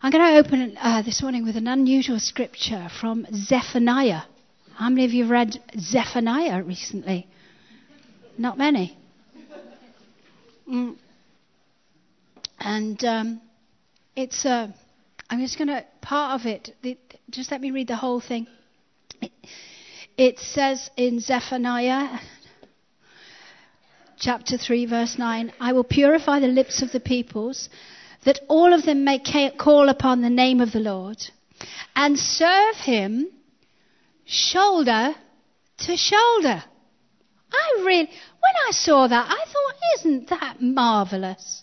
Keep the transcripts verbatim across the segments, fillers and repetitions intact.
I'm going to open uh, this morning with an unusual scripture from Zephaniah. How many of you have read Zephaniah recently? Not many. Mm. And um, it's, uh, I'm just going to, part of it, it, just let me read the whole thing. It, it says in Zephaniah chapter three, verse nine, I will purify the lips of the peoples, that all of them may call upon the name of the Lord and serve him shoulder to shoulder. I really, when I saw that, I thought, isn't that marvelous?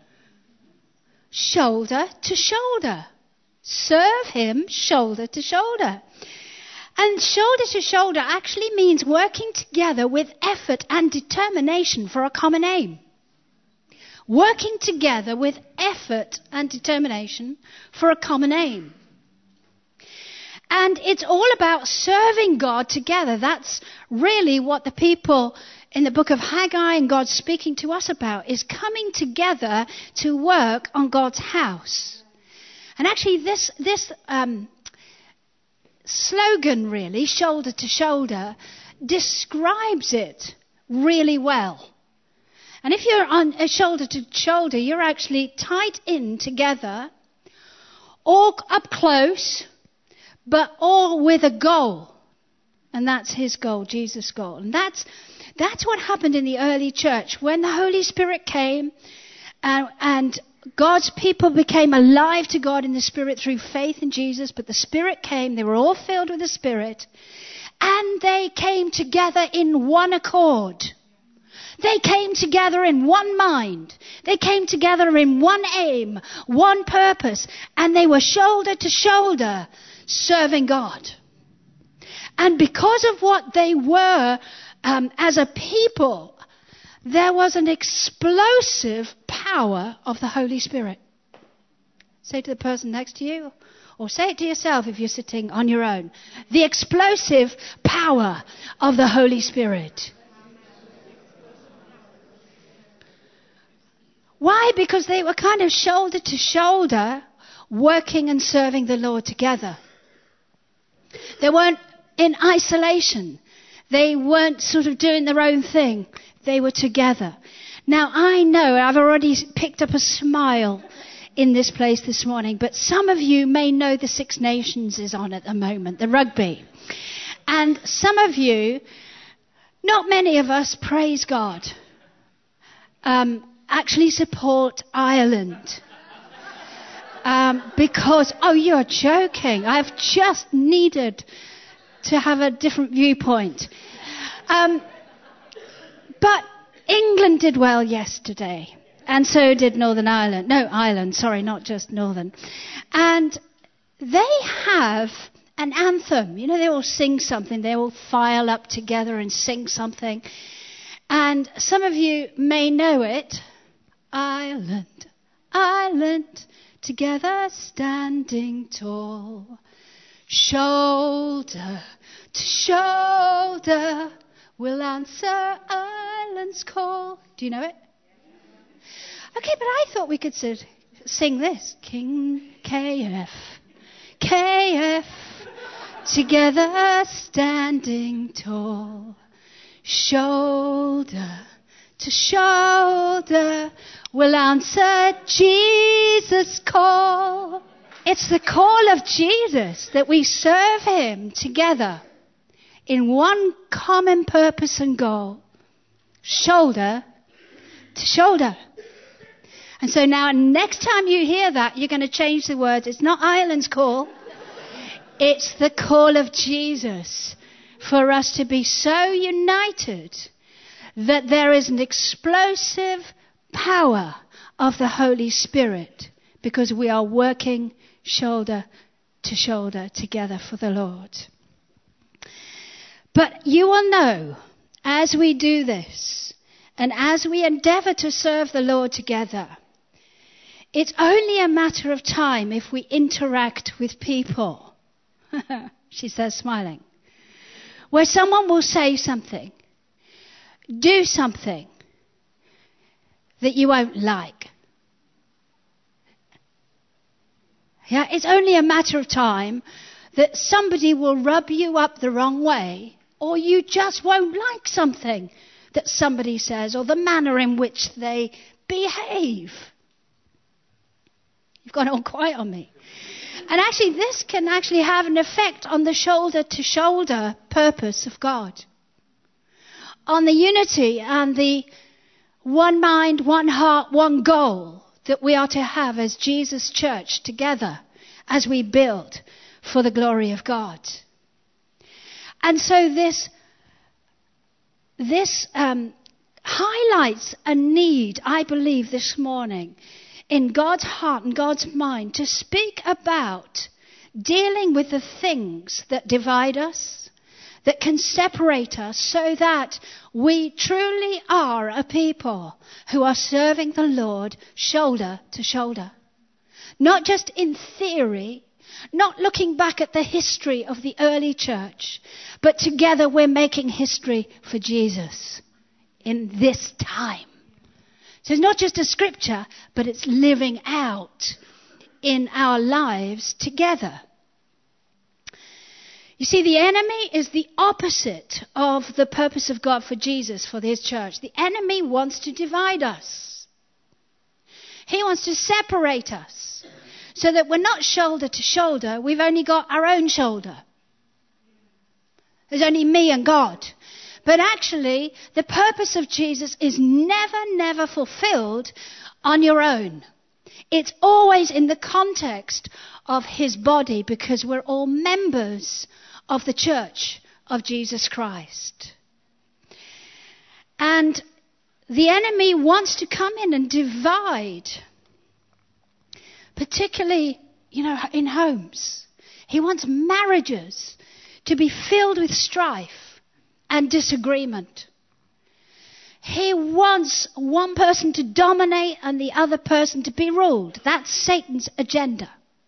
Shoulder to shoulder. Serve him shoulder to shoulder. And shoulder to shoulder actually means working together with effort and determination for a common aim. Working together with effort and determination for a common aim. And it's all about serving God together. That's really what the people in the book of Haggai and God speaking to us about, is coming together to work on God's house. And actually this, this um, slogan really, shoulder to shoulder, describes it really well. And if you're on a shoulder to shoulder, you're actually tied in together, all up close, but all with a goal. And that's his goal, Jesus' goal. And that's, that's what happened in the early church. When the Holy Spirit came and, and God's people became alive to God in the Spirit through faith in Jesus, but the Spirit came, they were all filled with the Spirit, and they came together in one accord. They came together in one mind. They came together in one aim, one purpose, and they were shoulder to shoulder serving God. And because of what they were um, as a people, there was an explosive power of the Holy Spirit. Say to the person next to you, or say it to yourself if you're sitting on your own. The explosive power of the Holy Spirit. Why? Because they were kind of shoulder to shoulder working and serving the Lord together. They weren't in isolation. They weren't sort of doing their own thing. They were together. Now I know I've already picked up a smile in this place this morning, but some of you may know the Six Nations is on at the moment, the rugby. And some of you, not many of us, praise God, um, actually support Ireland. Um, because, oh, you're joking. I've just needed to have a different viewpoint. Um, but England did well yesterday. And so did Northern Ireland. No, Ireland, sorry, not just Northern. And they have an anthem. You know, they all sing something. They all file up together and sing something. And some of you may know it. Ireland, Ireland, together standing tall, shoulder to shoulder, we'll answer Ireland's call. Do you know it? Okay, but I thought we could sit, sing this. King K F, K F, together standing tall, shoulder to shoulder, we'll answer Jesus' call. It's the call of Jesus that we serve him together in one common purpose and goal, shoulder to shoulder. And so now next time you hear that, you're going to change the words. It's not Ireland's call. It's the call of Jesus for us to be so united that there is an explosive power of the Holy Spirit because we are working shoulder to shoulder together for the Lord. But you will know as we do this and as we endeavor to serve the Lord together, it's only a matter of time if we interact with people. She says, smiling. Where someone will say something, do something that you won't like. Yeah, it's only a matter of time that somebody will rub you up the wrong way, or you just won't like something that somebody says, or the manner in which they behave. You've gone all quiet on me. And actually, this can actually have an effect on the shoulder-to-shoulder purpose of God, on the unity and the one mind, one heart, one goal that we are to have as Jesus' church together as we build for the glory of God. And so this, this um, highlights a need, I believe, this morning in God's heart and God's mind to speak about dealing with the things that divide us, that can separate us, so that we truly are a people who are serving the Lord shoulder to shoulder. Not just in theory, not looking back at the history of the early church, but together we're making history for Jesus in this time. So it's not just a scripture, but it's living out in our lives together. You see, the enemy is the opposite of the purpose of God for Jesus, for his church. The enemy wants to divide us. He wants to separate us so that we're not shoulder to shoulder. We've only got our own shoulder. There's only me and God. But actually, the purpose of Jesus is never, never fulfilled on your own. It's always in the context of his body, because we're all members of the church of Jesus Christ. And the enemy wants to come in and divide, particularly, you know, in homes. He wants marriages to be filled with strife and disagreement. He wants one person to dominate and the other person to be ruled. That's Satan's agenda.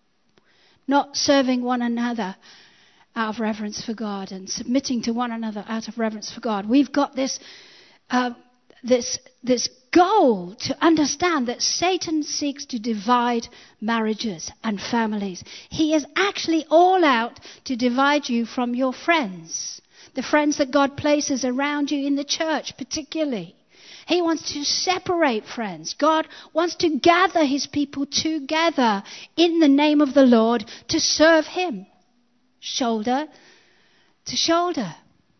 Not serving one another out of reverence for God and submitting to one another out of reverence for God. We've got this, uh, this, this goal to understand that Satan seeks to divide marriages and families. He is actually all out to divide you from your friends. The friends that God places around you in the church particularly. He wants to separate friends. God wants to gather his people together in the name of the Lord to serve him. Shoulder to shoulder.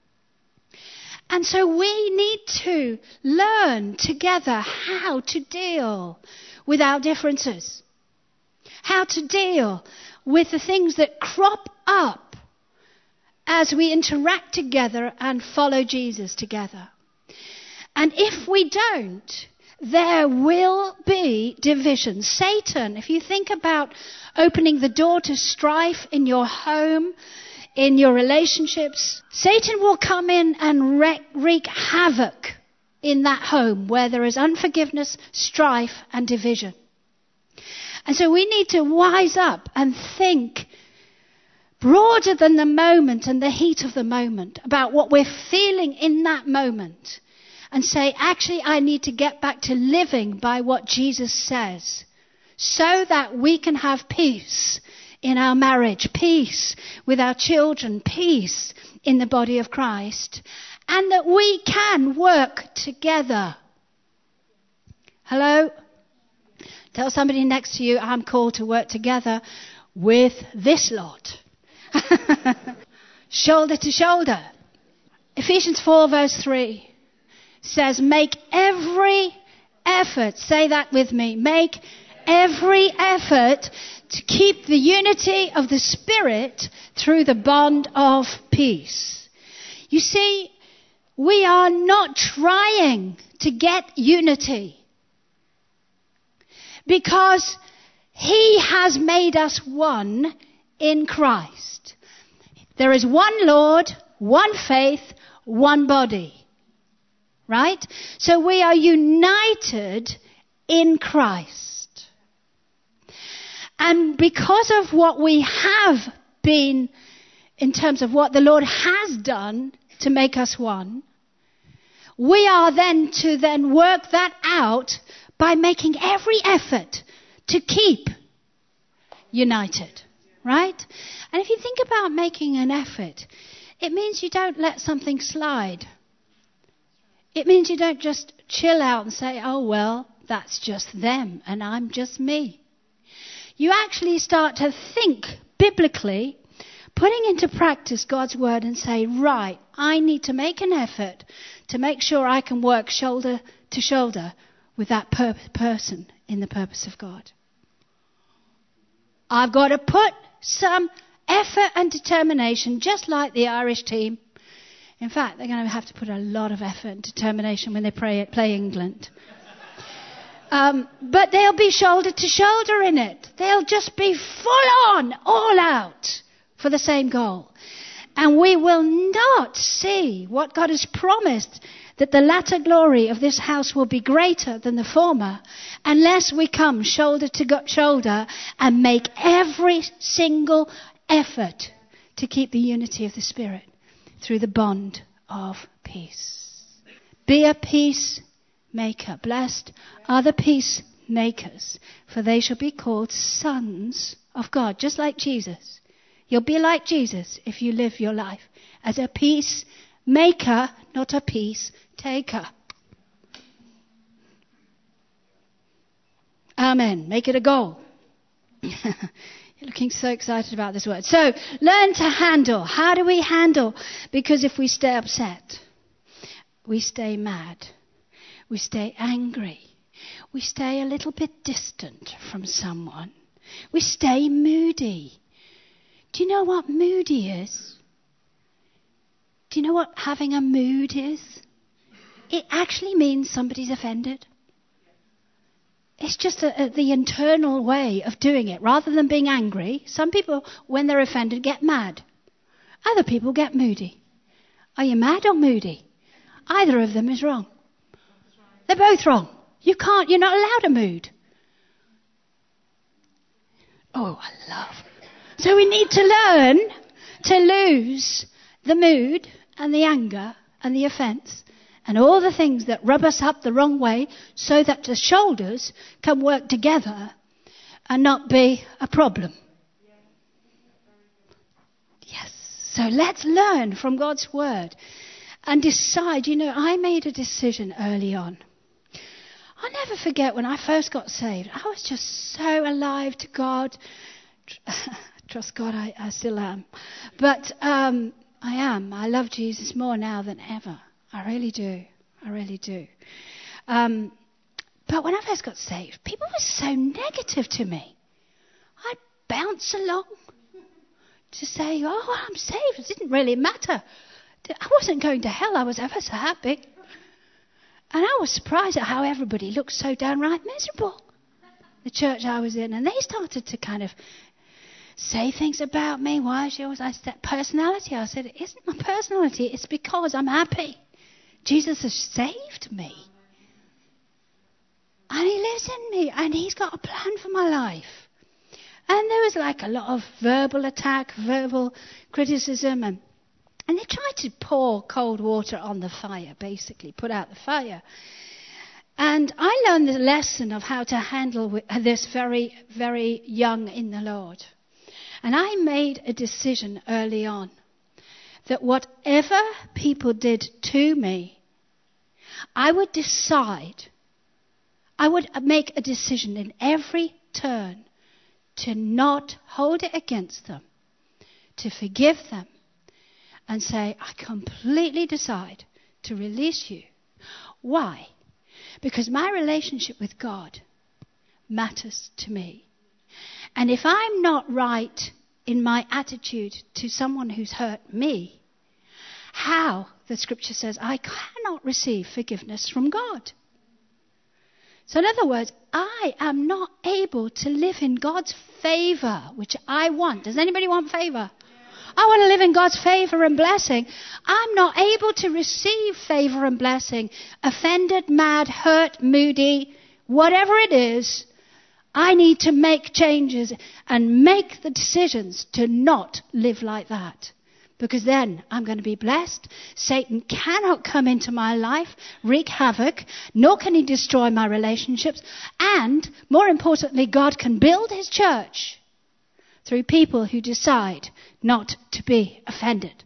And so we need to learn together how to deal with our differences. How to deal with the things that crop up as we interact together and follow Jesus together. And if we don't, there will be division. Satan, if you think about opening the door to strife in your home, in your relationships, Satan will come in and wreak havoc in that home where there is unforgiveness, strife, and division. And so we need to wise up and think broader than the moment and the heat of the moment about what we're feeling in that moment, and say, actually, I need to get back to living by what Jesus says, so that we can have peace in our marriage, peace with our children, peace in the body of Christ, and that we can work together. Hello? Tell somebody next to you, I'm called to work together with this lot. Shoulder to shoulder. Ephesians four verse three says, make every effort, say that with me, make every effort to keep the unity of the Spirit through the bond of peace. You see, we are not trying to get unity, because he has made us one in Christ. There is one Lord, one faith, one body. Right? So we are united in Christ. And because of what we have been, in terms of what the Lord has done to make us one, we are then to then work that out by making every effort to keep united, right? And if you think about making an effort, it means you don't let something slide. It means you don't just chill out and say, oh, well, that's just them and I'm just me. You actually start to think biblically, putting into practice God's word and say, right, I need to make an effort to make sure I can work shoulder to shoulder with that per- person in the purpose of God. I've got to put some effort and determination, just like the Irish team. In fact, they're going to have to put a lot of effort and determination when they play, play England. Um, but they'll be shoulder to shoulder in it. They'll just be full on, all out for the same goal. And we will not see what God has promised, that the latter glory of this house will be greater than the former, unless we come shoulder to shoulder and make every single effort to keep the unity of the Spirit through the bond of peace. Be a peacemaker. Blessed are the peacemakers, for they shall be called sons of God, just like Jesus. You'll be like Jesus if you live your life as a peacemaker, not a peace taker. Amen. Make it a goal. You're looking so excited about this word. So, learn to handle. How do we handle? Because if we stay upset, we stay mad, we stay angry, we stay a little bit distant from someone, we stay moody. Do you know what moody is? Do you know what having a mood is? It actually means somebody's offended. It's just a, a, the internal way of doing it. Rather than being angry, some people, when they're offended, get mad. Other people get moody. Are you mad or moody? Either of them is wrong. They're both wrong. You can't, you're not allowed a mood. Oh, I love. So we need to learn to lose the mood and the anger and the offence and all the things that rub us up the wrong way, so that the shoulders can work together and not be a problem. Yes. So let's learn from God's word and decide. You know, I made a decision early on. I'll never forget when I first got saved. I was just so alive to God. Trust God, I, I still am. But um, I am. I love Jesus more now than ever. I really do. I really do. Um, but when I first got saved, people were so negative to me. I'd bounce along to say, oh, I'm saved. It didn't really matter. I wasn't going to hell. I was ever so happy. And I was surprised at how everybody looked so downright miserable. The church I was in. And they started to kind of say things about me. Why is yours? I said, personality. I said, it isn't my personality. It's because I'm happy. Jesus has saved me. And he lives in me. And he's got a plan for my life. And there was like a lot of verbal attack, verbal criticism. And, and they tried to pour cold water on the fire, basically, put out the fire. And I learned the lesson of how to handle this very, very young in the Lord. And I made a decision early on that whatever people did to me, I would decide, I would make a decision in every turn to not hold it against them, to forgive them, and say, I completely decide to release you. Why? Because my relationship with God matters to me. And if I'm not right in my attitude to someone who's hurt me, how, the scripture says, I cannot receive forgiveness from God. So in other words, I am not able to live in God's favor, which I want. Does anybody want favor? I want to live in God's favor and blessing. I'm not able to receive favor and blessing. Offended, mad, hurt, moody, whatever it is, I need to make changes and make the decisions to not live like that. Because then I'm going to be blessed. Satan cannot come into my life, wreak havoc, nor can he destroy my relationships. And, more importantly, God can build his church through people who decide not to be offended.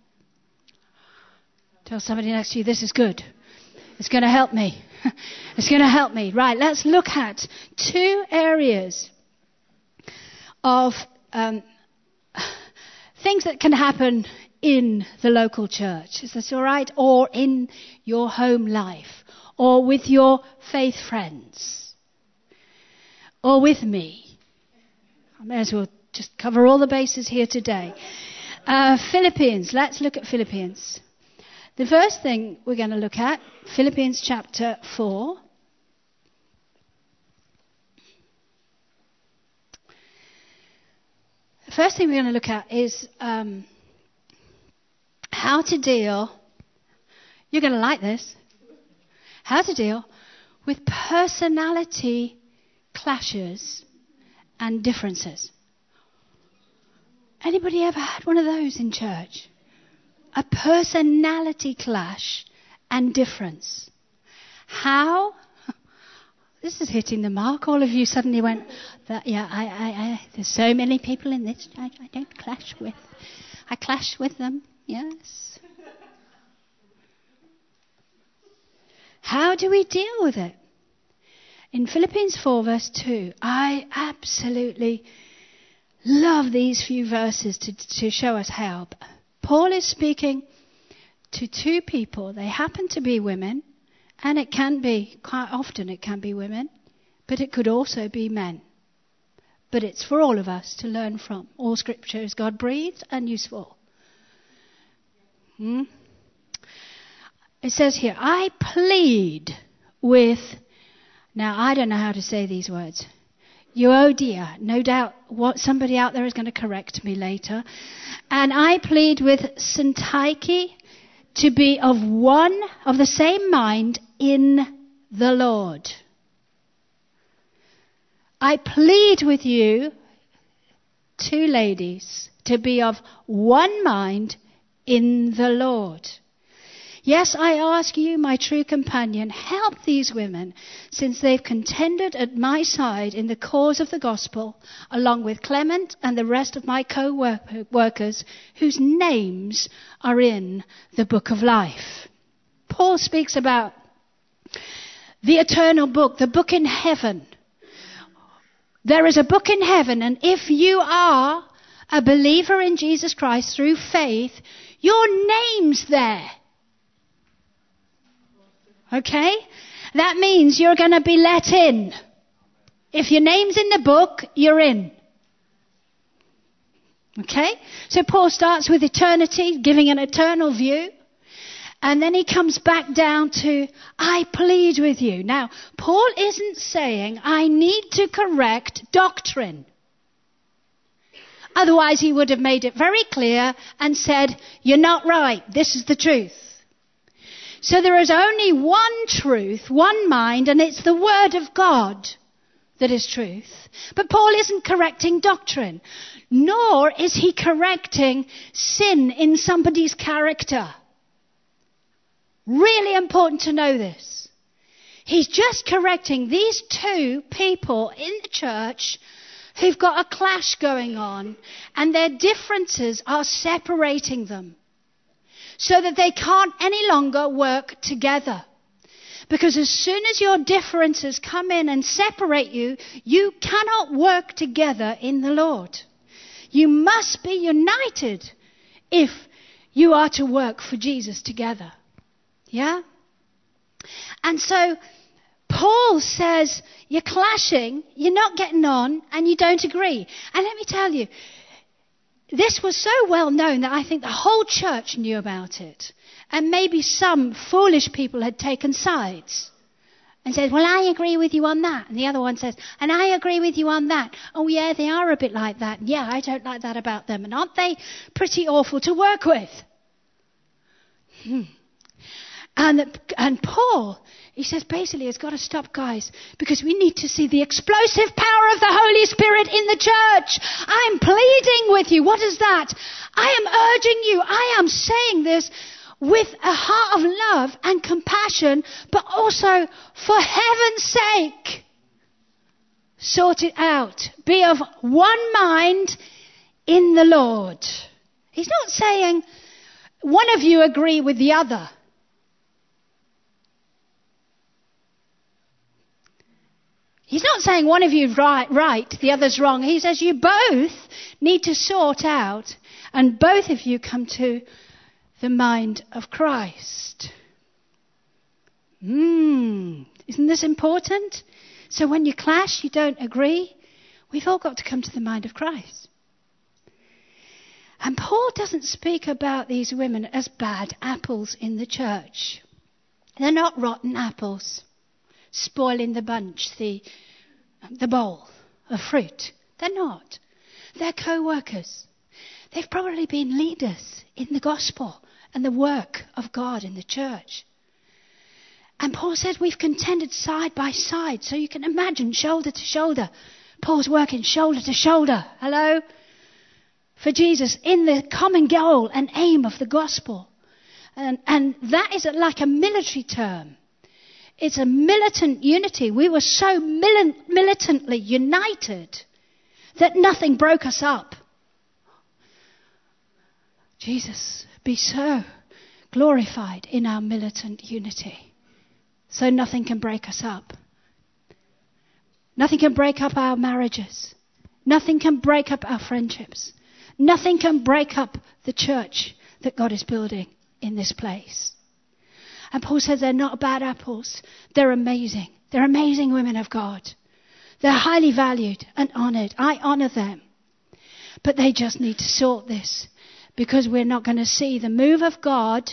Tell somebody next to you, this is good. It's going to help me. It's going to help me. Right, let's look at two areas of um, things that can happen in the local church. Is this all right? Or in your home life. Or with your faith friends. Or with me. I may as well just cover all the bases here today. Uh, Philippians. Let's look at Philippians. The first thing we're going to look at, Philippians chapter four. The first thing we're going to look at is um, how to deal, you're going to like this, how to deal with personality clashes and differences. Anybody ever had one of those in church? A personality clash and difference. How? This is hitting the mark. All of you suddenly went, that, yeah, I, I, I, there's so many people in this church I don't clash with. I clash with them, yes. How do we deal with it? In Philippians four verse two, I absolutely love these few verses to, to show us how. Paul is speaking to two people. They happen to be women, and it can be, quite often it can be women, but it could also be men. But it's for all of us to learn from. All scripture is God-breathed and useful. Hmm? It says here, I plead with, now I don't know how to say these words, Euodia. No doubt what somebody out there is going to correct me later. And I plead with Syntyche to be of one, of the same mind in the Lord. I plead with you, two ladies, to be of one mind in the Lord. Yes, I ask you, my true companion, help these women, since they've contended at my side in the cause of the gospel, along with Clement and the rest of my co-workers, whose names are in the book of life. Paul speaks about the eternal book, the book in heaven. There is a book in heaven, and if you are a believer in Jesus Christ through faith, your name's there. Okay? That means you're going to be let in. If your name's in the book, you're in. Okay? So Paul starts with eternity, giving an eternal view. And then he comes back down to, I plead with you. Now, Paul isn't saying, I need to correct doctrine. Otherwise, he would have made it very clear and said, you're not right. This is the truth. So there is only one truth, one mind, and it's the Word of God that is truth. But Paul isn't correcting doctrine, nor is he correcting sin in somebody's character. Really important to know this. He's just correcting these two people in the church who've got a clash going on, and their differences are separating them, so that they can't any longer work together. Because as soon as your differences come in and separate you, you cannot work together in the Lord. You must be united if you are to work for Jesus together. Yeah? And so Paul says, you're clashing, you're not getting on, and you don't agree. And let me tell you, this was so well known that I think the whole church knew about it. And maybe some foolish people had taken sides and said, well, I agree with you on that. And the other one says, and I agree with you on that. Oh, yeah, they are a bit like that. Yeah, I don't like that about them. And aren't they pretty awful to work with? Hmm. And, and Paul, he says, basically, it's got to stop, guys, because we need to see the explosive power of the Holy Spirit in the church. I'm pleading with you. What is that? I am urging you. I am saying this with a heart of love and compassion, but also for heaven's sake, sort it out. Be of one mind in the Lord. He's not saying one of you agree with the other. He's not saying one of you right, right, the other's wrong. He says you both need to sort out and both of you come to the mind of Christ. Hmm, isn't this important? So when you clash, you don't agree, we've all got to come to the mind of Christ. And Paul doesn't speak about these women as bad apples in the church. They're not rotten apples, spoiling the bunch, the, the bowl of fruit. They're not. They're co-workers. They've probably been leaders in the gospel and the work of God in the church. And Paul said we've contended side by side. So you can imagine shoulder to shoulder. Paul's working shoulder to shoulder. Hello? For Jesus in the common goal and aim of the gospel. And, and that is like a military term. It's a militant unity. We were so mil- militantly united that nothing broke us up. Jesus, be so glorified in our militant unity. So nothing can break us up. Nothing can break up our marriages. Nothing can break up our friendships. Nothing can break up the church that God is building in this place. And Paul says they're not bad apples. They're amazing. They're amazing women of God. They're highly valued and honoured. I honour them. But they just need to sort this because we're not going to see the move of God.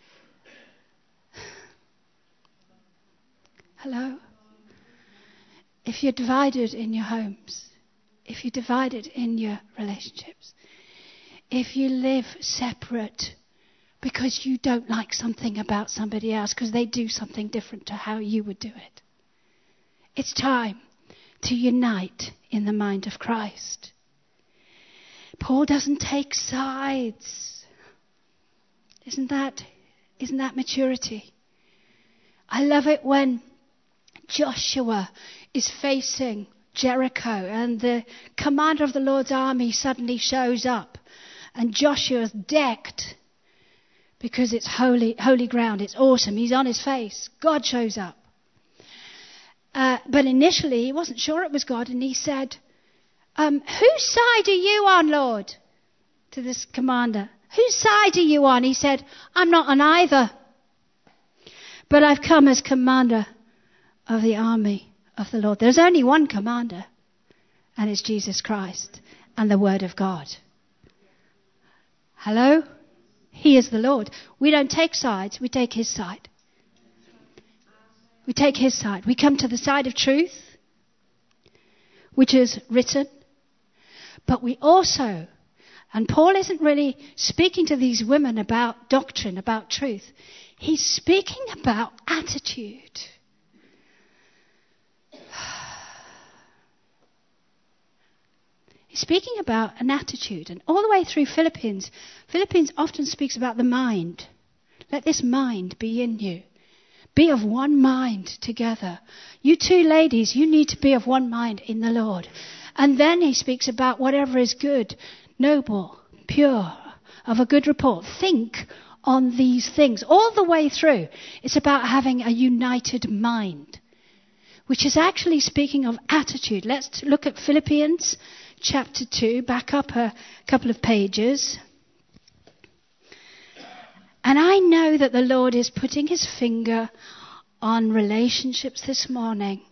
Hello? If you're divided in your homes, if you're divided in your relationships, if you live separate because you don't like something about somebody else because they do something different to how you would do it, it's time to unite in the mind of Christ. Paul doesn't take sides. Isn't that, isn't that maturity? I love it when Joshua is facing Jericho and the commander of the Lord's army suddenly shows up and Joshua's decked because it's holy, holy ground. It's awesome. He's on his face. God shows up. Uh, but initially he wasn't sure it was God and he said, um, whose side are you on, Lord? To this commander. Whose side are you on? He said, I'm not on either. But I've come as commander of the army of the Lord. There's only one commander, and it's Jesus Christ and the Word of God. Hello? He is the Lord. We don't take sides, we take his side. We take his side. We come to the side of truth, which is written, but we also, and Paul isn't really speaking to these women about doctrine, about truth. He's speaking about attitude. He's speaking about an attitude. And all the way through Philippians, Philippians often speaks about the mind. Let this mind be in you. Be of one mind together. You two ladies, you need to be of one mind in the Lord. And then he speaks about whatever is good, noble, pure, of a good report. Think on these things. All the way through, it's about having a united mind, which is actually speaking of attitude. Let's look at Philippians chapter two, back up a couple of pages. And I know that the Lord is putting his finger on relationships this morning.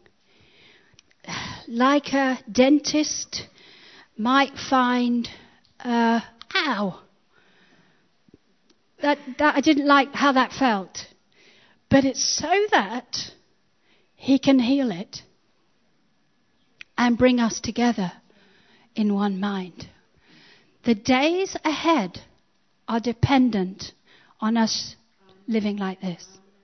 Like a dentist might find, uh, ow, that, that I didn't like how that felt. But it's so that he can heal it and bring us together in one mind. The days ahead are dependent on us living like this.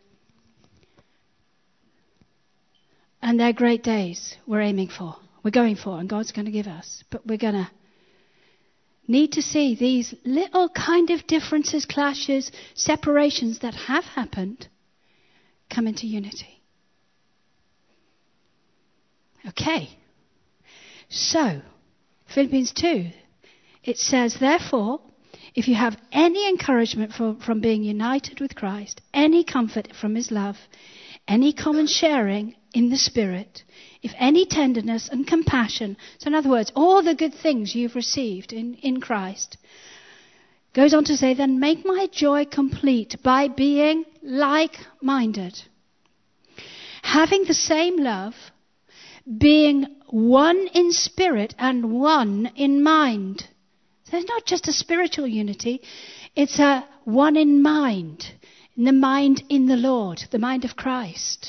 And they're great days we're aiming for, we're going for, and God's going to give us. But we're going to need to see these little kind of differences, clashes, separations that have happened come into unity. Okay. So, Philippians two It says, therefore, if you have any encouragement from, from being united with Christ, any comfort from his love, any common sharing in the Spirit, if any tenderness and compassion, so in other words, all the good things you've received in, in Christ, goes on to say, then make my joy complete by being like-minded, having the same love, being one in spirit and one in mind. So it's not just a spiritual unity, it's a one in mind, in the mind in the Lord, the mind of Christ.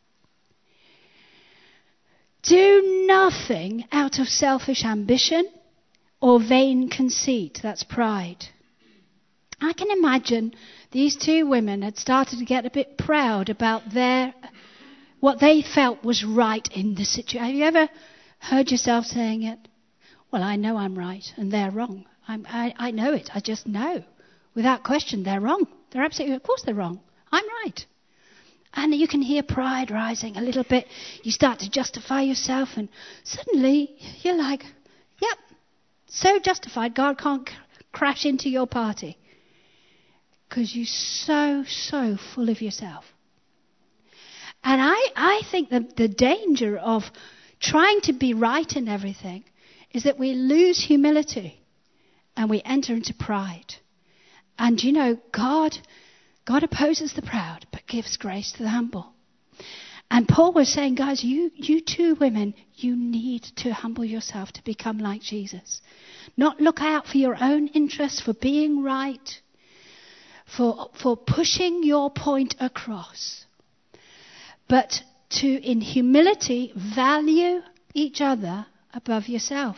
Do nothing out of selfish ambition or vain conceit. That's pride. I can imagine these two women had started to get a bit proud about their, what they felt was right in the situation. Have you ever heard yourself saying it? Well, I know I'm right and they're wrong. I'm, I, I know it. I just know. Without question, they're wrong. They're absolutely, of course they're wrong. I'm right. And you can hear pride rising a little bit. You start to justify yourself and suddenly you're like, yep, so justified God can't c- crash into your party. Because you're so, so full of yourself. And I, I think that the danger of trying to be right in everything is that we lose humility and we enter into pride. And you know, God, God opposes the proud but gives grace to the humble. And Paul was saying, guys, you, you two women, you need to humble yourself to become like Jesus. Not look out for your own interests, for being right, for, for pushing your point across. But to, in humility, value each other above yourself.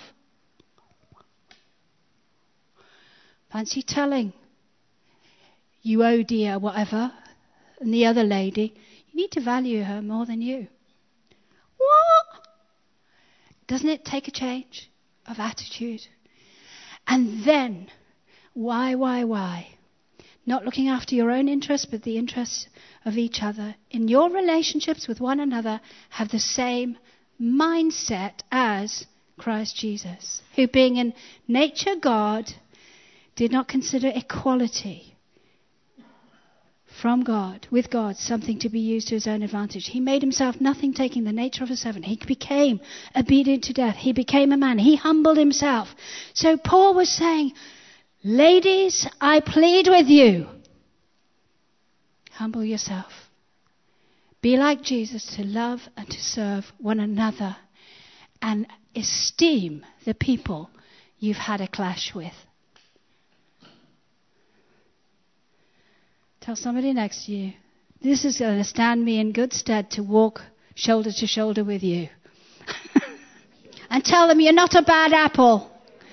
Fancy telling you, oh dear, whatever, and the other lady, you need to value her more than you. What? Doesn't it take a change of attitude? And then, why, why, why? Not looking after your own interests, but the interests of each other. In your relationships with one another, have the same mindset as Christ Jesus, who being in nature God, did not consider equality from God, with God, something to be used to his own advantage. He made himself nothing, taking the nature of a servant. He became obedient to death. He became a man. He humbled himself. So Paul was saying, ladies, I plead with you, humble yourself. Be like Jesus, to love and to serve one another and esteem the people you've had a clash with. Tell somebody next to you, this is going to stand me in good stead to walk shoulder to shoulder with you. And tell them you're not a bad apple.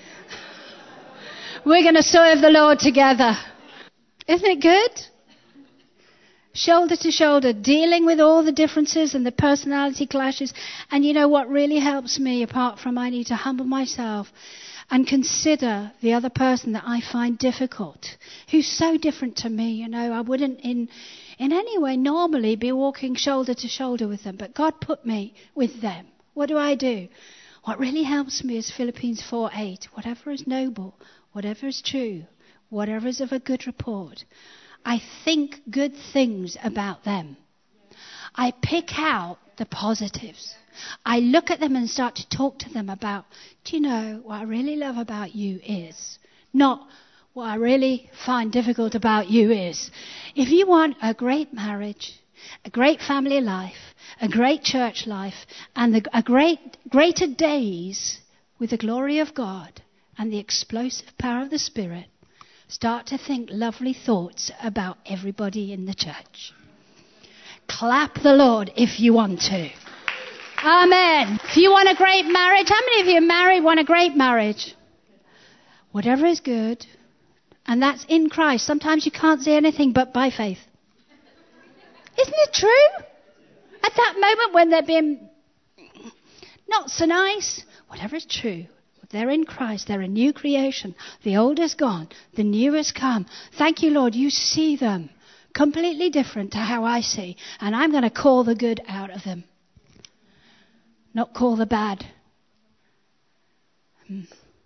We're going to serve the Lord together. Isn't it good? Shoulder to shoulder, dealing with all the differences and the personality clashes. And you know what really helps me, apart from I need to humble myself and consider the other person that I find difficult, who's so different to me. You know, I wouldn't in in any way normally be walking shoulder to shoulder with them, but God put me with them. What do I do? What really helps me is Philippians four eight. Whatever is noble, whatever is true, whatever is of a good report, I think good things about them. I pick out the positives. I look at them and start to talk to them about, do you know, what I really love about you is, not what I really find difficult about you is. If you want a great marriage, a great family life, a great church life, and the, a great, greater days with the glory of God and the explosive power of the Spirit, start to think lovely thoughts about everybody in the church. Clap the Lord if you want to. Amen. If you want a great marriage, how many of you married want a great marriage? Whatever is good, and that's in Christ. Sometimes you can't see anything but by faith. Isn't it true? At that moment when they're being not so nice, whatever is true, they're in Christ. They're a new creation. The old is gone. The new has come. Thank you, Lord. You see them completely different to how I see. And I'm going to call the good out of them. Not call the bad.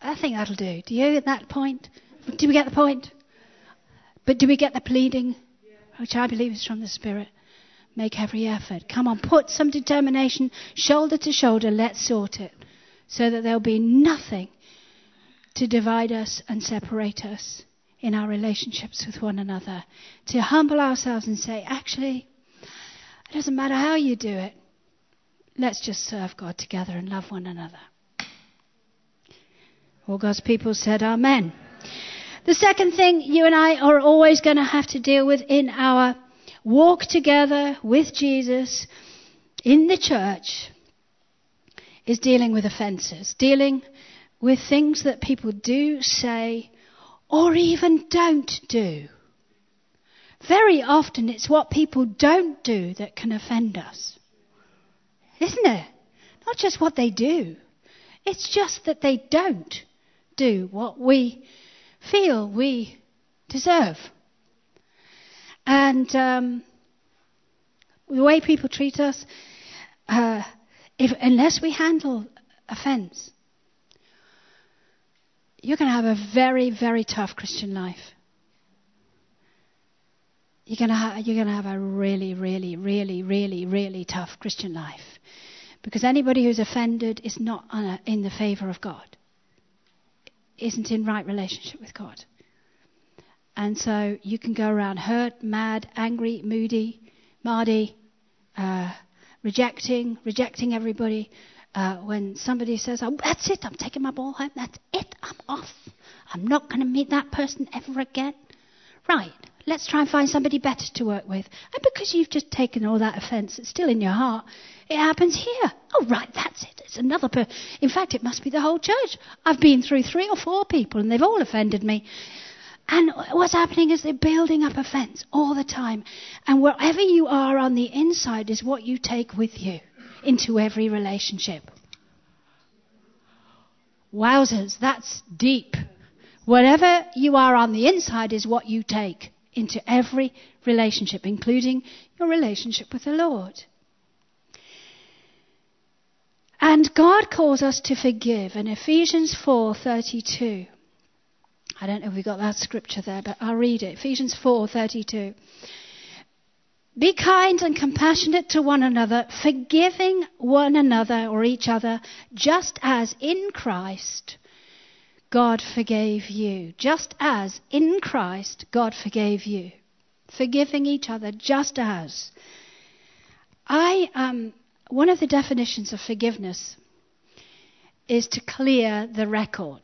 I think that'll do. Do you get that point? Do we get the point? But do we get the pleading? Which I believe is from the Spirit. Make every effort. Come on, put some determination, shoulder to shoulder, let's sort it. So that there'll be nothing to divide us and separate us in our relationships with one another. To humble ourselves and say, actually, it doesn't matter how you do it. Let's just serve God together and love one another. All God's people said amen. The second thing you and I are always going to have to deal with in our walk together with Jesus in the church is dealing with offences, dealing with things that people do, say, or even don't do. Very often it's what people don't do that can offend us. Isn't it? Not just what they do. It's just that they don't do what we feel we deserve. And um, the way people treat us, uh, if, unless we handle offence, you're going to have a very, very tough Christian life. You're going to ha- you're going to have a really, really, really, really, really tough Christian life. Because anybody who's offended is not uh, in the favour of God. Isn't in right relationship with God. And so you can go around hurt, mad, angry, moody, mardy, uh, rejecting, rejecting everybody. Uh, when somebody says, oh, that's it, I'm taking my ball home, that's it, I'm off. I'm not going to meet that person ever again. Right, let's try and find somebody better to work with. And because you've just taken all that offence, it's still in your heart, it happens here. Oh, right, that's it. It's another person. In fact, it must be the whole church. I've been through three or four people and they've all offended me. And what's happening is they're building up offence all the time. And wherever you are on the inside is what you take with you into every relationship. Wowzers, that's deep. Whatever you are on the inside is what you take into every relationship, including your relationship with the Lord. And God calls us to forgive. In Ephesians four thirty-two, I don't know if we got that scripture there, but I'll read it. Ephesians four thirty-two. Be kind and compassionate to one another, forgiving one another or each other, just as in Christ God forgave you. Just as in Christ God forgave you. Forgiving each other, just as. I um. One of the definitions of forgiveness is to clear the record.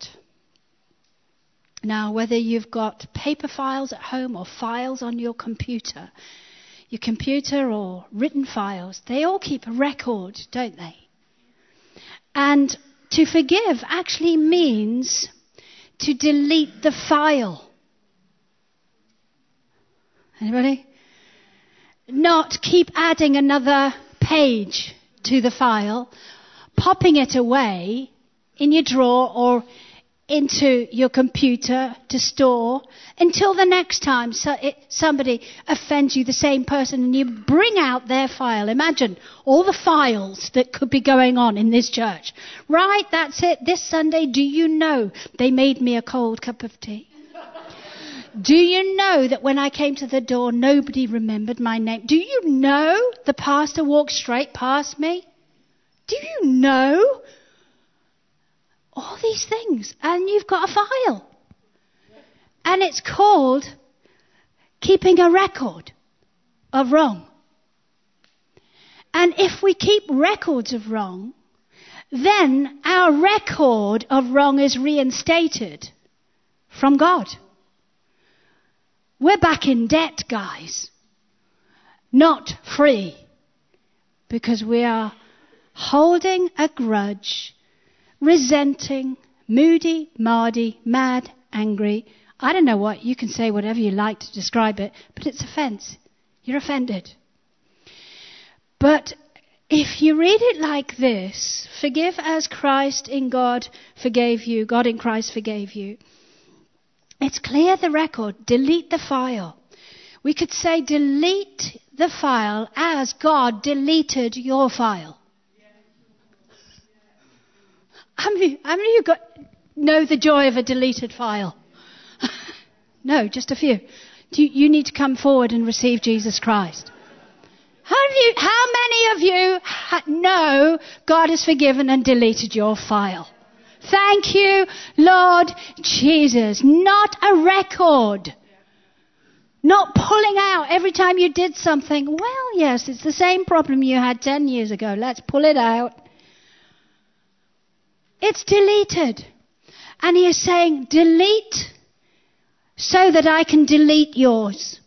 Now, whether you've got paper files at home or files on your computer, your computer or written files, they all keep a record, don't they? And to forgive actually means to delete the file. Anybody? Not keep adding another page to the file, popping it away in your drawer or into your computer to store until the next time so it, somebody offends you, the same person, and you bring out their file. Imagine all the files that could be going on in this church. Right, that's it. This Sunday, do you know they made me a cold cup of tea? Do you know that when I came to the door, nobody remembered my name? Do you know the pastor walked straight past me? Do you know all these things? And you've got a file. And it's called keeping a record of wrong. And if we keep records of wrong, then our record of wrong is reinstated from God. We're back in debt, guys. Not free. Because we are holding a grudge, resenting, moody, mardy, mad, angry. I don't know what. You can say whatever you like to describe it, but it's offense. You're offended. But if you read it like this, forgive as Christ in God forgave you, God in Christ forgave you. It's clear the record, delete the file. We could say delete the file as God deleted your file. How many, how many of you got, know the joy of a deleted file? No, just a few. You, you need to come forward and receive Jesus Christ. How, do you, how many of you ha- know God has forgiven and deleted your file? Thank you, Lord Jesus. Not a record. Not pulling out every time you did something. Well, yes, it's the same problem you had ten years ago. Let's pull it out. It's deleted. And he is saying, delete so that I can delete yours.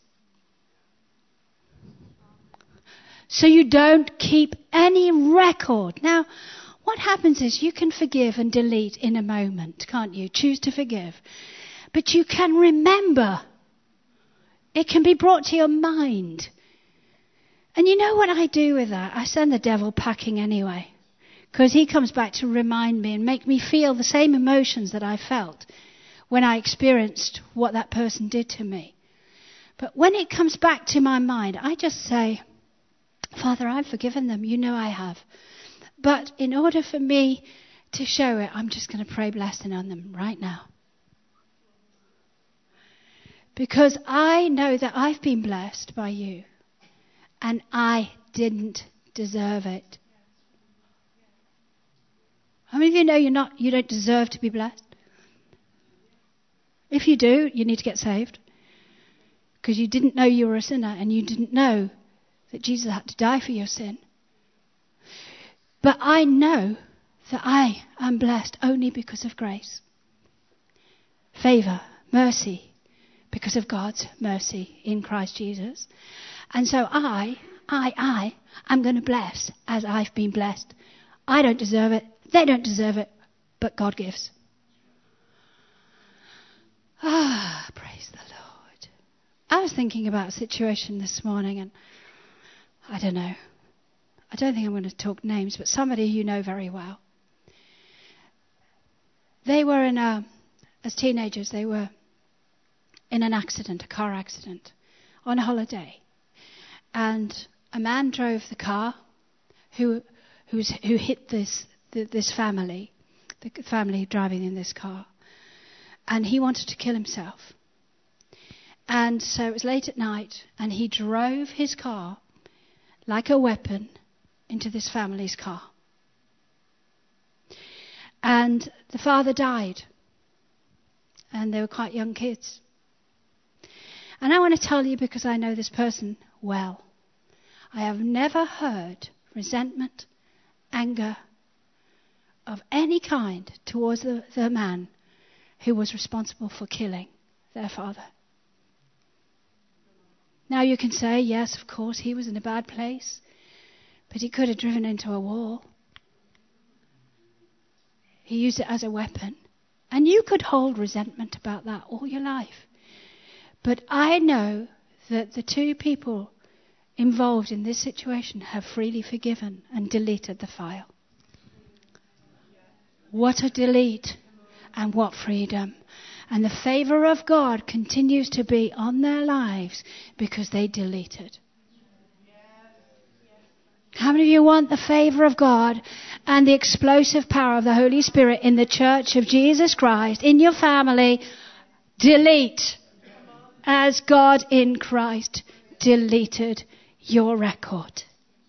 So you don't keep any record. Now, what happens is you can forgive and delete in a moment, can't you? Choose to forgive. But you can remember. It can be brought to your mind. And you know what I do with that? I send the devil packing anyway. Because he comes back to remind me and make me feel the same emotions that I felt when I experienced what that person did to me. But when it comes back to my mind, I just say, Father, I've forgiven them. You know I have. But in order for me to show it, I'm just going to pray blessing on them right now. Because I know that I've been blessed by you. And I didn't deserve it. How many of you know you're not, you don't deserve to be blessed? If you do, you need to get saved. Because you didn't know you were a sinner and you didn't know that Jesus had to die for your sin. But I know that I am blessed only because of grace. Favor, mercy, because of God's mercy in Christ Jesus. And so I, I, I am going to bless as I've been blessed. I don't deserve it. They don't deserve it. But God gives. Ah, praise the Lord. I was thinking about a situation this morning and I don't know. I don't think I'm going to talk names, but somebody you know very well. They were in a, as teenagers, they were in an accident, a car accident, on a holiday. And a man drove the car who who's, who hit this the, this family, the family driving in this car. And he wanted to kill himself. And so it was late at night, and he drove his car like a weapon into this family's car. And the father died. And they were quite young kids. And I want to tell you, because I know this person well, I have never heard resentment, anger of any kind towards the, the man who was responsible for killing their father. Now you can say, yes, of course, he was in a bad place, but he could have driven into a wall. He used it as a weapon. And you could hold resentment about that all your life. But I know that the two people involved in this situation have freely forgiven and deleted the file. What a delete and what freedom. And the favor of God continues to be on their lives because they deleted. How many of you want the favor of God and the explosive power of the Holy Spirit in the church of Jesus Christ, in your family? Delete as God in Christ deleted your record.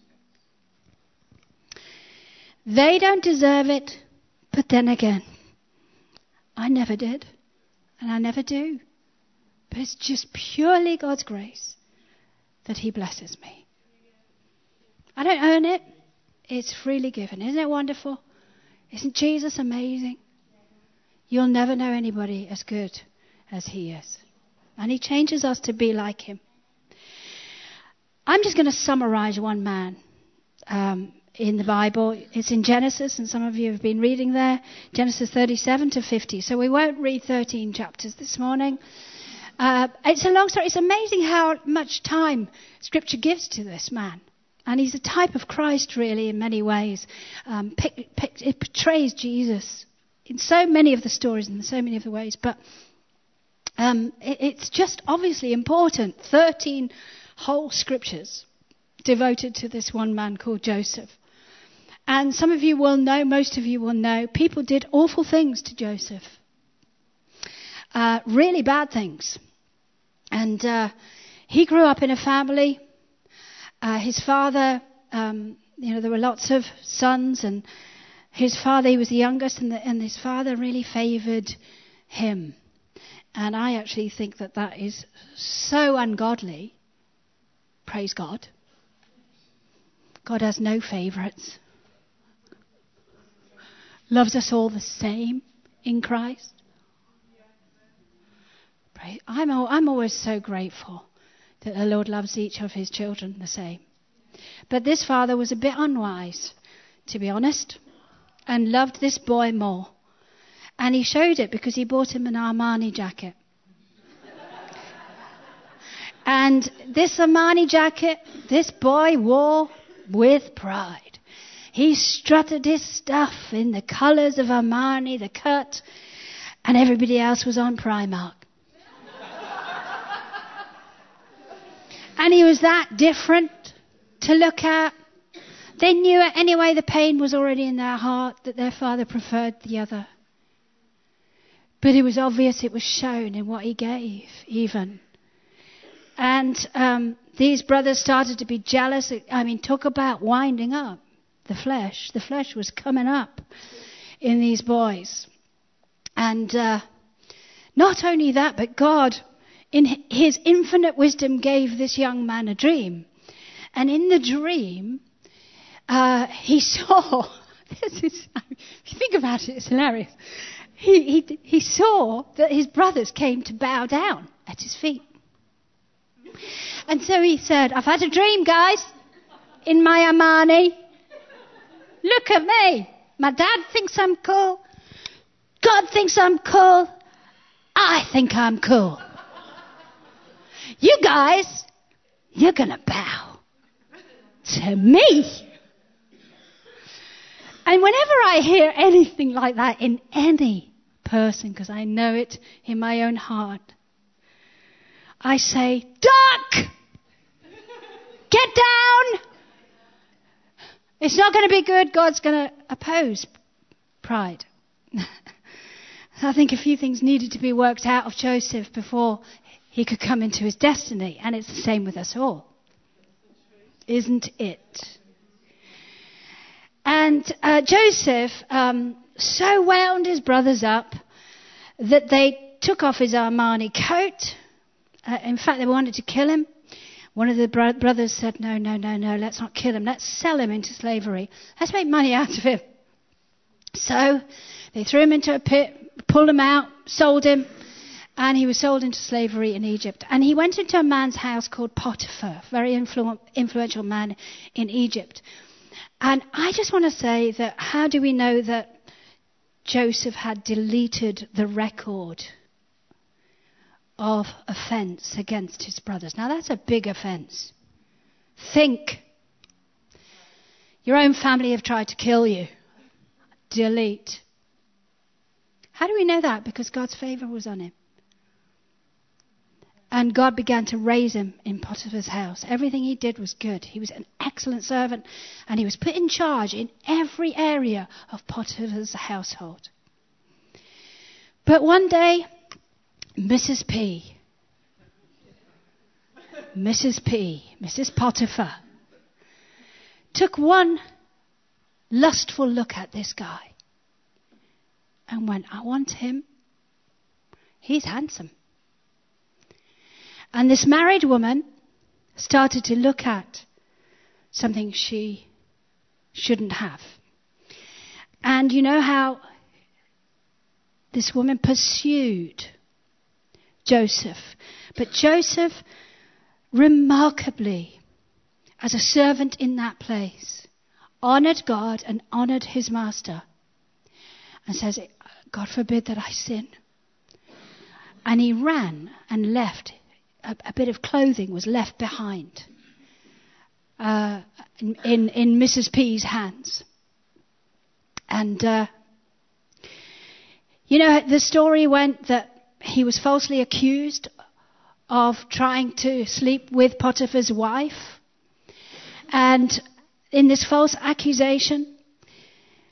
They don't deserve it, but then again, I never did, and I never do. But it's just purely God's grace that He blesses me. I don't earn it. It's freely given. Isn't it wonderful? Isn't Jesus amazing? You'll never know anybody as good as He is. And He changes us to be like Him. I'm just going to summarize one man um, in the Bible. It's in Genesis, and some of you have been reading there. Genesis thirty-seven to fifty. So we won't read thirteen chapters this morning. Uh, it's a long story. It's amazing how much time Scripture gives to this man. And he's a type of Christ, really, in many ways. Um, pic, pic, it portrays Jesus in so many of the stories and in so many of the ways. But um, it, it's just obviously important. Thirteen whole scriptures devoted to this one man called Joseph. And some of you will know, most of you will know, people did awful things to Joseph. Uh, really bad things. And uh, he grew up in a family. Uh, his father, um, you know, there were lots of sons, and his father, he was the youngest, and, the, and his father really favoured him. And I actually think that that is so ungodly. Praise God. God has no favourites. Loves us all the same in Christ. Pray. I'm, I'm always so grateful that the Lord loves each of his children the same. But this father was a bit unwise, to be honest, and loved this boy more. And he showed it because he bought him an Armani jacket. And this Armani jacket, this boy wore with pride. He strutted his stuff in the colours of Armani, the cut, and everybody else was on Primark. And he was that different to look at. They knew it anyway. The pain was already in their heart that their father preferred the other. But it was obvious, it was shown in what he gave, even. And um, these brothers started to be jealous. I mean, talk about winding up the flesh. The flesh was coming up in these boys. And uh, not only that, but God, in his infinite wisdom, gave this young man a dream. And in the dream, uh, he saw, this is, if you think about it, it's hilarious. He, he, he saw that his brothers came to bow down at his feet. And so he said, I've had a dream, guys, in my Armani. Look at me. My dad thinks I'm cool. God thinks I'm cool. I think I'm cool. You guys, you're going to bow to me. And whenever I hear anything like that in any person, because I know it in my own heart, I say, duck! Get down! It's not going to be good. God's going to oppose pride. I think a few things needed to be worked out of Joseph before he could come into his destiny. And it's the same with us all. Isn't it? And uh, Joseph um, so wound his brothers up that they took off his Armani coat. Uh, in fact, they wanted to kill him. One of the bro- brothers said, no, no, no, no, let's not kill him. Let's sell him into slavery. Let's make money out of him. So they threw him into a pit, pulled him out, sold him, and he was sold into slavery in Egypt. And he went into a man's house called Potiphar, a very influ- influential man in Egypt. And I just want to say that how do we know that Joseph had deleted the record of offence against his brothers? Now that's a big offence. Think. Your own family have tried to kill you. Delete. How do we know that? Because God's favour was on him. And God began to raise him in Potiphar's house. Everything he did was good. He was an excellent servant. And he was put in charge in every area of Potiphar's household. But one day, Missus P, Missus P, Missus Potiphar, took one lustful look at this guy and went, I want him. He's handsome. And this married woman started to look at something she shouldn't have. And you know how this woman pursued Joseph. But Joseph, remarkably, as a servant in that place, honoured God and honoured his master. And says, God forbid that I sin. And he ran and left. A, a bit of clothing was left behind uh, in, in, in Missus P's hands. And, uh, you know, the story went that he was falsely accused of trying to sleep with Potiphar's wife. And in this false accusation,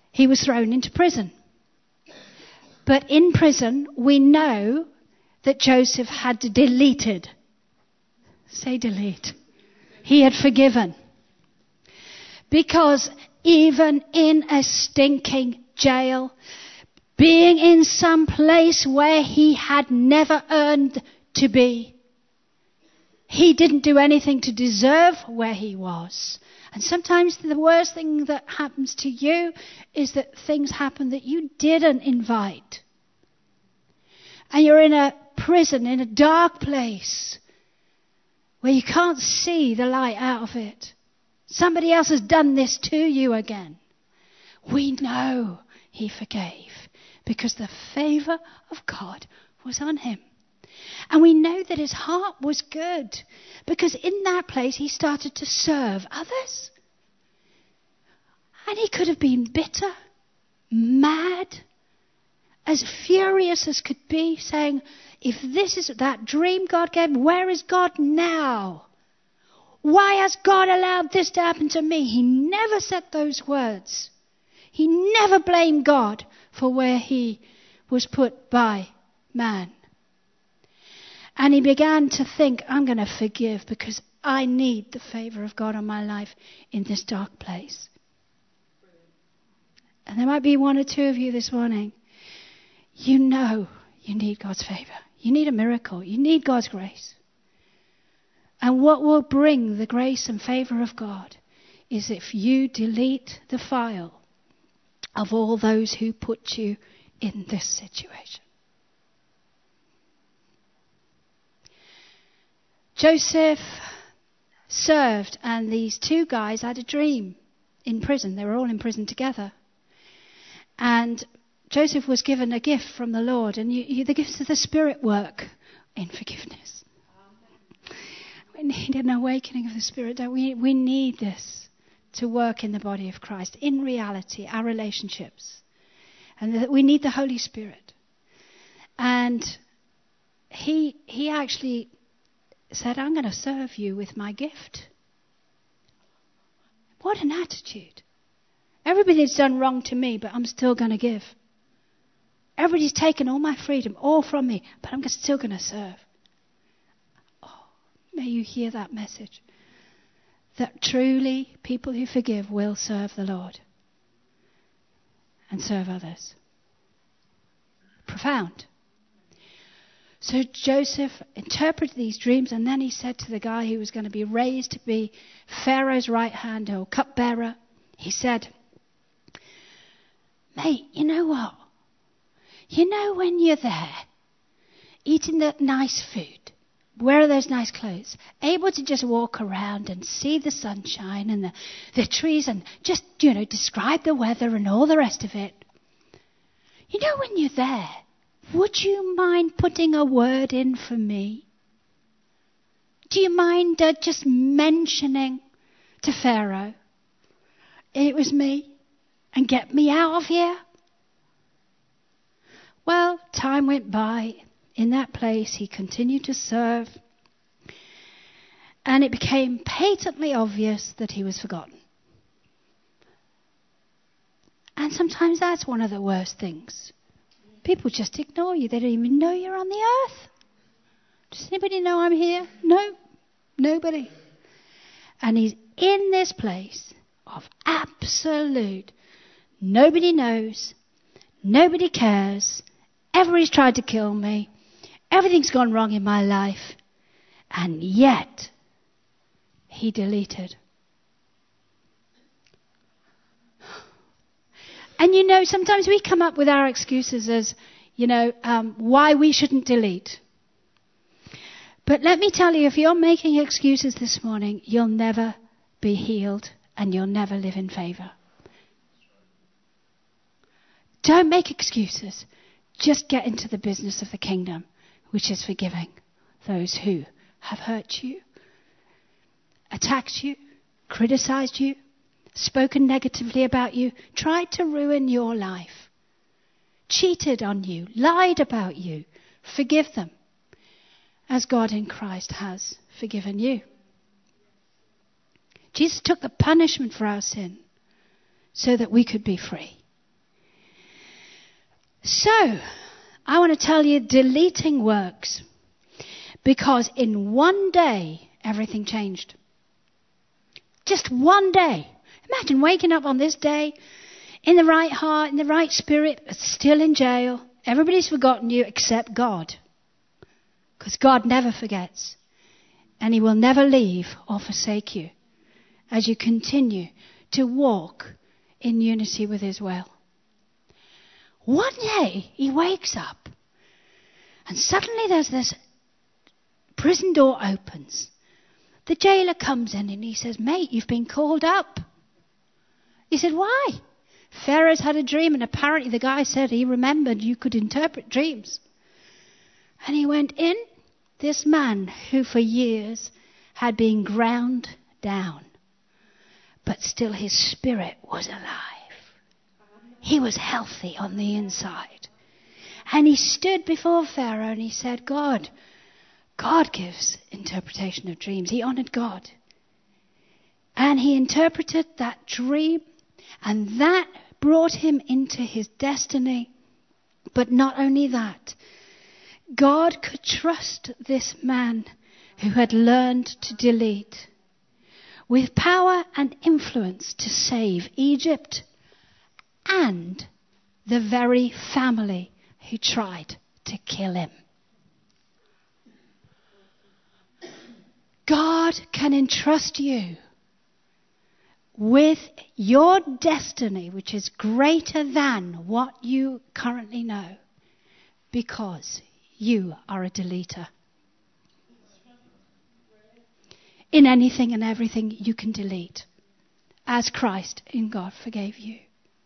he was thrown into prison. But in prison, we know that Joseph had deleted. Say delete. He had forgiven. Because even in a stinking jail, being in some place where he had never earned to be, he didn't do anything to deserve where he was. And sometimes the worst thing that happens to you is that things happen that you didn't invite. And you're in a prison, in a dark place, where you can't see the light out of it. Somebody else has done this to you again. We know he forgave because the favor of God was on him. And we know that his heart was good because in that place he started to serve others. And he could have been bitter, mad, as furious as could be, saying, if this is that dream God gave, where is God now? Why has God allowed this to happen to me? He never said those words. He never blamed God for where he was put by man. And he began to think, I'm going to forgive because I need the favor of God on my life in this dark place. And there might be one or two of you this morning. You know you need God's favor. You need a miracle. You need God's grace. And what will bring the grace and favor of God is if you delete the file of all those who put you in this situation. Joseph served, and these two guys had a dream in prison. They were all in prison together. And Joseph was given a gift from the Lord, and you, you, the gifts of the Spirit work in forgiveness. We need an awakening of the Spirit, don't we? We need this to work in the body of Christ, in reality, our relationships. And that we need the Holy Spirit. And he he actually said, I'm going to serve you with my gift. What an attitude. Everybody's done wrong to me, but I'm still going to give. Everybody's taken all my freedom, all from me, but I'm still going to serve. Oh, may you hear that message. That truly people who forgive will serve the Lord and serve others. Profound. So Joseph interpreted these dreams, and then he said to the guy who was going to be raised to be Pharaoh's right hand or cupbearer, he said, mate, you know what? You know when you're there, eating that nice food, wearing those nice clothes, able to just walk around and see the sunshine and the, the trees and just, you know, describe the weather and all the rest of it. You know when you're there, would you mind putting a word in for me? Do you mind uh, just mentioning to Pharaoh, it was me, and get me out of here? Well, time went by. In that place, he continued to serve. And it became patently obvious that he was forgotten. And sometimes that's one of the worst things. People just ignore you. They don't even know you're on the earth. Does anybody know I'm here? No, nobody. And he's in this place of absolute, nobody knows, nobody cares, everybody's tried to kill me, everything's gone wrong in my life, and yet he deleted. And you know, sometimes we come up with our excuses as, you know, um, why we shouldn't delete. But let me tell you, if you're making excuses this morning, you'll never be healed and you'll never live in favor. Don't make excuses. Just get into the business of the kingdom, which is forgiving those who have hurt you, attacked you, criticized you, spoken negatively about you, tried to ruin your life, cheated on you, lied about you. Forgive them as God in Christ has forgiven you. Jesus took the punishment for our sin so that we could be free. So, I want to tell you, deleting works. Because in one day, everything changed. Just one day. Imagine waking up on this day, in the right heart, in the right spirit, but still in jail. Everybody's forgotten you except God. Because God never forgets. And He will never leave or forsake you as you continue to walk in unity with His will. One day, he wakes up, and suddenly there's this prison door opens. The jailer comes in and he says, "Mate, you've been called up." He said, "Why?" "Pharaoh's had a dream, and apparently the guy said he remembered you could interpret dreams." And he went in, this man who for years had been ground down, but still his spirit was alive. He was healthy on the inside. And he stood before Pharaoh and he said, God, God gives interpretation of dreams. He honored God. And he interpreted that dream, and that brought him into his destiny. But not only that, God could trust this man who had learned to delete with power and influence to save Egypt and the very family who tried to kill him. God can entrust you with your destiny, which is greater than what you currently know, because you are a deleter. In anything and everything you can delete, as Christ in God forgave you.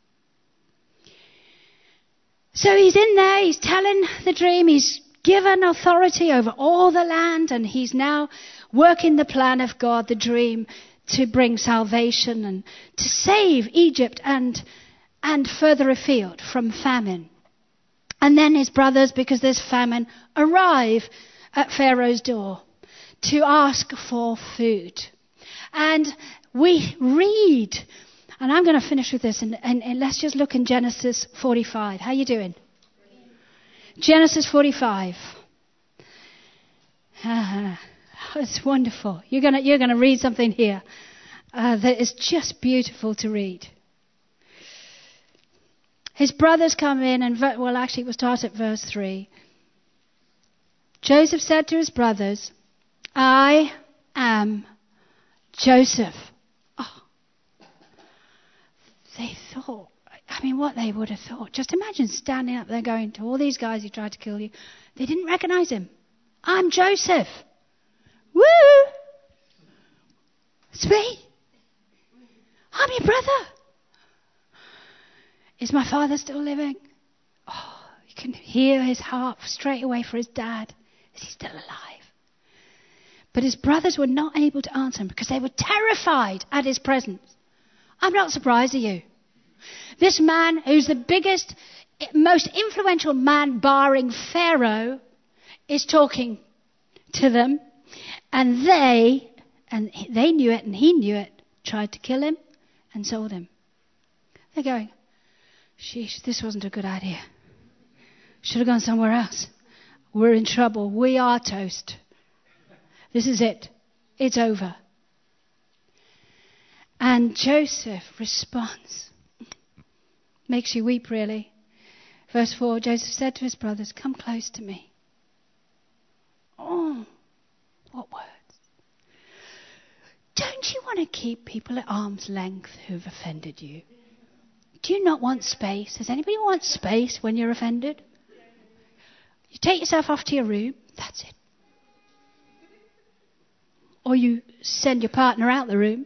So he's in there, he's telling the dream, he's given authority over all the land, and he's now working the plan of God, the dream, to bring salvation and to save Egypt and, and further afield from famine. And then his brothers, because there's famine, arrive at Pharaoh's door to ask for food. And we read, and I'm going to finish with this, and, and, and let's just look in Genesis forty-five. How you doing? Genesis forty-five. Ah, it's wonderful. You're going to you're going to read something here uh, that is just beautiful to read. His brothers come in, and well, actually, we'll start at verse three. Joseph said to his brothers, "I am Joseph." Oh. They thought, I mean, what they would have thought. Just imagine standing up there going to all these guys who tried to kill you. They didn't recognize him. "I'm Joseph." Woo! It's me. I'm your brother. Is my father still living? Oh, you can hear his heart straight away for his dad. Is he still alive? But his brothers were not able to answer him because they were terrified at his presence. I'm not surprised at you. This man, who's the biggest, most influential man barring Pharaoh, is talking to them. And they, and they knew it and he knew it, tried to kill him and sold him. They're going, sheesh, this wasn't a good idea. Should have gone somewhere else. We're in trouble. We are toast. This is it. It's over. And Joseph responds. Makes you weep, really. Verse four, Joseph said to his brothers, "Come close to me." Oh, what words. Don't you want to keep people at arm's length who've offended you? Do you not want space? Does anybody want space when you're offended? You take yourself off to your room, that's it. Or you send your partner out the room.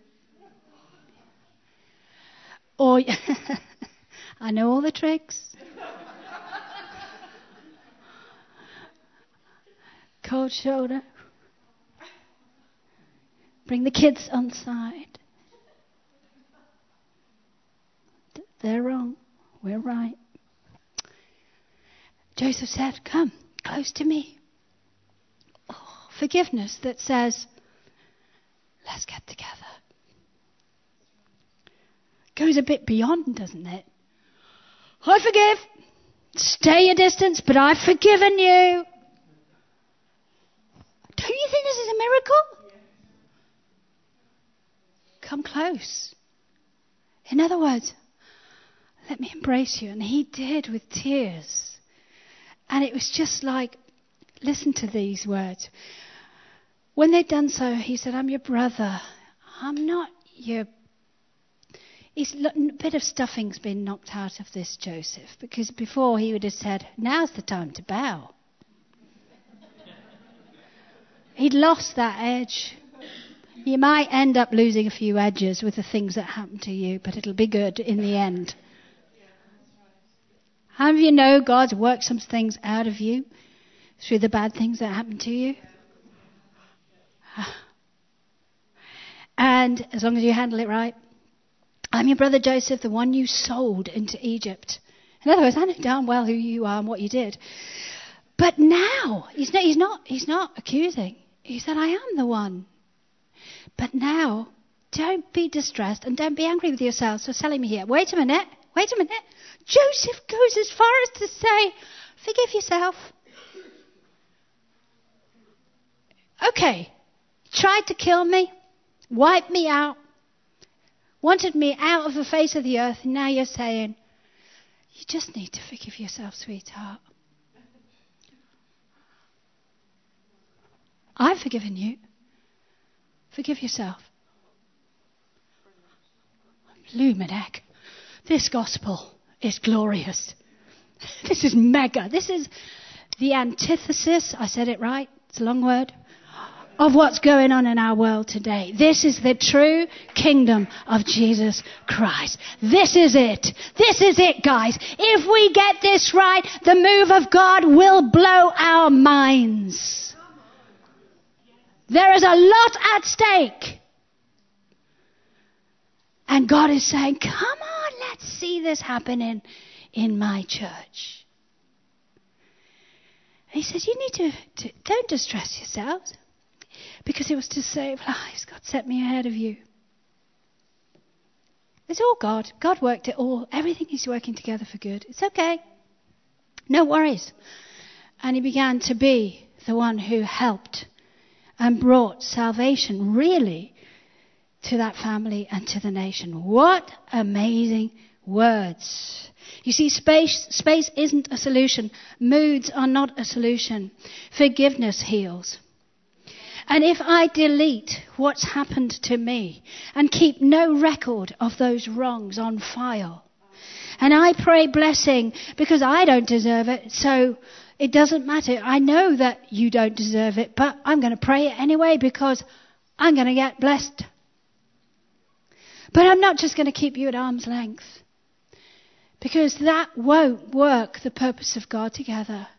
Or, I know all the tricks. Cold shoulder. Bring the kids on side. They're wrong. We're right. Joseph said, "Come close to me." Oh, forgiveness that says, let's get together. Goes a bit beyond, doesn't it? I forgive. Stay your distance, but I've forgiven you. Don't you think this is a miracle? Come close. In other words, let me embrace you. And he did with tears. And it was just like, listen to these words. When they'd done so, he said, I'm your brother. I'm not your... He's, a bit of stuffing's been knocked out of this Joseph, because before he would have said, now's the time to bow. He'd lost that edge. You might end up losing a few edges with the things that happen to you, but it'll be good in the end. How many of you know God's worked some things out of you through the bad things that happen to you? And as long as you handle it right. I'm your brother Joseph, the one you sold into Egypt. In other words, I know darn well who you are and what you did. But now, he's not, he's not, he's not accusing. He said, I am the one. But now, don't be distressed and don't be angry with yourselves for selling me here. Wait a minute, wait a minute. Joseph goes as far as to say, forgive yourself. Okay, tried to kill me, wiped me out, wanted me out of the face of the earth, and now you're saying, you just need to forgive yourself, sweetheart. I've forgiven you. Forgive yourself. Luminac. This gospel is glorious. This is mega. This is the antithesis, I said it right, it's a long word, of what's going on in our world today. This is the true kingdom of Jesus Christ. This is it. This is it, guys. If we get this right, the move of God will blow our minds. There is a lot at stake. And God is saying, come on, let's see this happening in my church. And he says, you need to, to don't distress yourselves. Because it was to save lives. God set me ahead of you. It's all God. God worked it all. Everything is working together for good. It's okay. No worries. And he began to be the one who helped and brought salvation really to that family and to the nation. What amazing words. You see, space, space isn't a solution. Moods are not a solution. Forgiveness heals. And if I delete what's happened to me and keep no record of those wrongs on file, and I pray blessing because I don't deserve it, so it doesn't matter. I know that you don't deserve it, but I'm going to pray it anyway because I'm going to get blessed. But I'm not just going to keep you at arm's length, because that won't work the purpose of God together.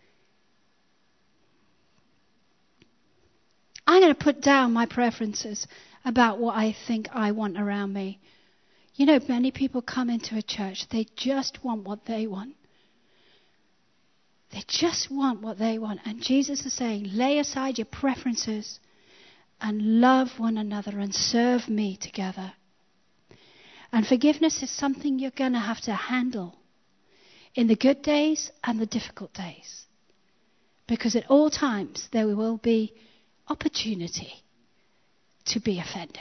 I'm going to put down my preferences about what I think I want around me. You know, many people come into a church, they just want what they want. They just want what they want. And Jesus is saying, lay aside your preferences and love one another and serve me together. And forgiveness is something you're going to have to handle in the good days and the difficult days. Because at all times there will be opportunity to be offended.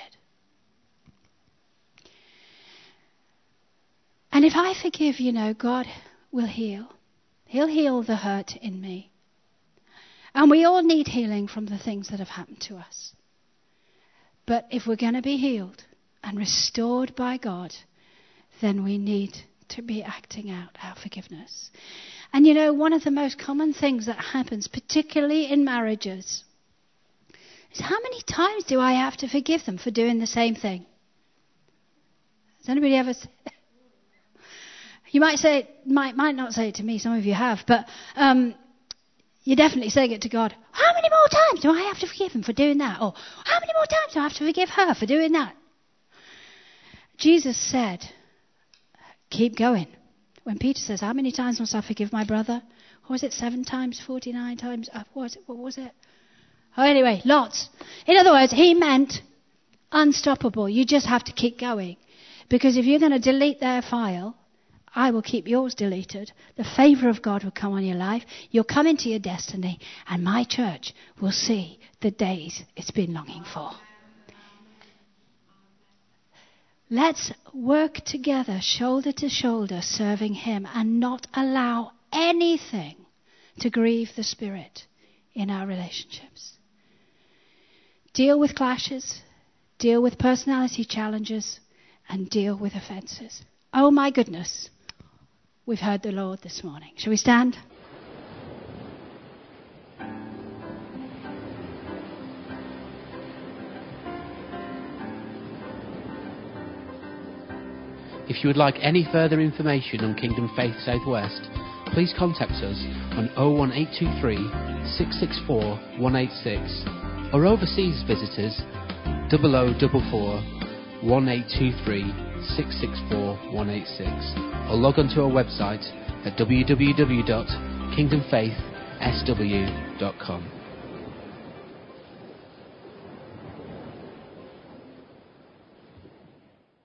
And if I forgive, you know, God will heal. He'll heal the hurt in me. And we all need healing from the things that have happened to us. But if we're going to be healed and restored by God, then we need to be acting out our forgiveness. And you know, one of the most common things that happens, particularly in marriages, is how many times do I have to forgive them for doing the same thing? Has anybody ever said that? You might say, might might not say it to me, some of you have, but um, you're definitely saying it to God. How many more times do I have to forgive him for doing that? Or how many more times do I have to forgive her for doing that? Jesus said, keep going. When Peter says, how many times must I forgive my brother? Or was it seven times, forty-nine times? Uh, what was it? What was it? Oh, anyway, lots. In other words, he meant unstoppable. You just have to keep going. Because if you're going to delete their file, I will keep yours deleted. The favour of God will come on your life. You'll come into your destiny, and my church will see the days it's been longing for. Let's work together, shoulder to shoulder, serving him, and not allow anything to grieve the Spirit in our relationships. Deal with clashes, deal with personality challenges, and deal with offences. Oh my goodness, we've heard the Lord this morning. Shall we stand? If you would like any further information on Kingdom Faith Southwest, please contact us on oh one eight two three, six six four, one eight six, or overseas visitors double oh double four, one eight two three, six six four, one eight six, or log on to our website at w w w dot kingdom faith s w dot com.